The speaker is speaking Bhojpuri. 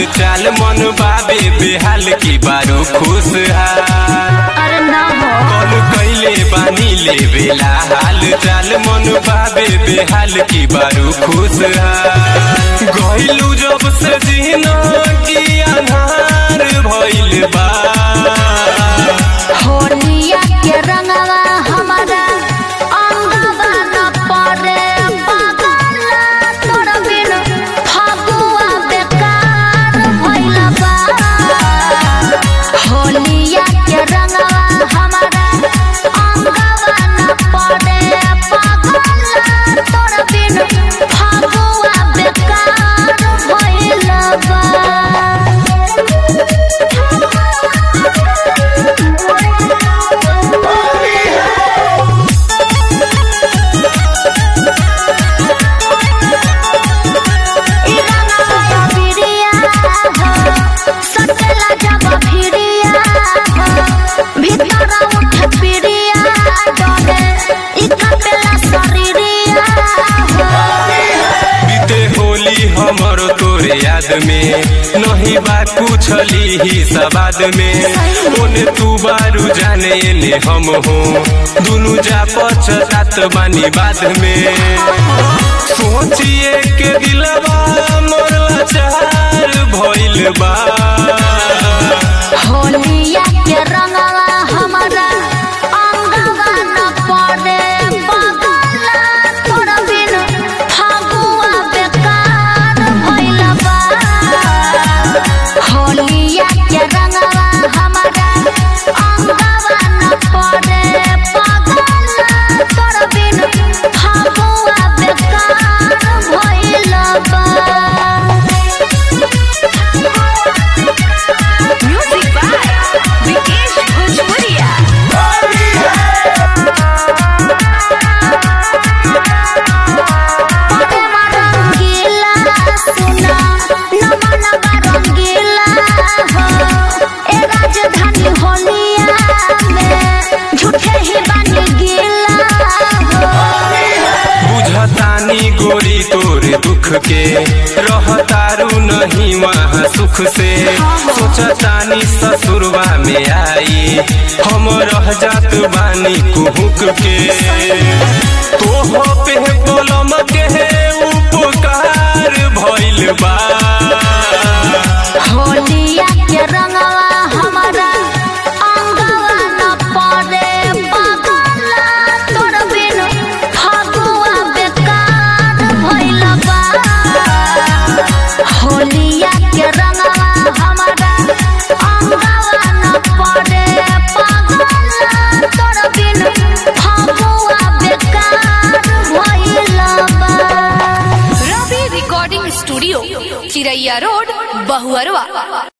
चाल मन बाबे बेहाल की बारू खुश अरे ना हो कौन कैले बानी ले बेला हाल चाल मन बाबे बेहाल की बारू खुश गइलू जब से जीना की अन्हार भइल बा होलिया के रंगवा हमारा अंगवा न पड़े पागल तोर बिन फगुआ बेकार भइल बा होलिया के रंगवा हमारा अंगवा न पड़े पागल तोर बिन फगुआ बेकार भइल बा हमर तोरे याद में नहीं बा कुछ ली सवाद में ओने तू बारू जाने ने हम हो दुनु जा पछतात बानी बाद में सोचिए के दिलवा मोर लाचार भइल बा होलिया के रंगवा हमारा अंगवा न पड़े पागल तोर बिन फगुआ बेकार भइल बा होलिया के रंगवा हमारा अंगवा न पड़े पागल तोर बिन फगुआ बेकार भइल बा म्यूजिक बाय विकेश भोजपुरिया राजधानी होलिया में झूठे ही बन गिला बुझतानी गोरी तोरे दुख के रहतारू नहीं वहाँ सुख से सोचतानी ससुरवा में आई हम रह जात बानी कुहुक के तोह पे कलम के उपकार भइल बा होलिया के रंगवा हमारा अंगवा न पड़े पागल तोर बिन फगुआ बेकार भइल बा होलिया के रंगवा हमारा अंगवा न पड़े पागल तोर बिन फगुआ बेकार भइल बा। Ravi recording studio Chiraiya road Bahuarwa.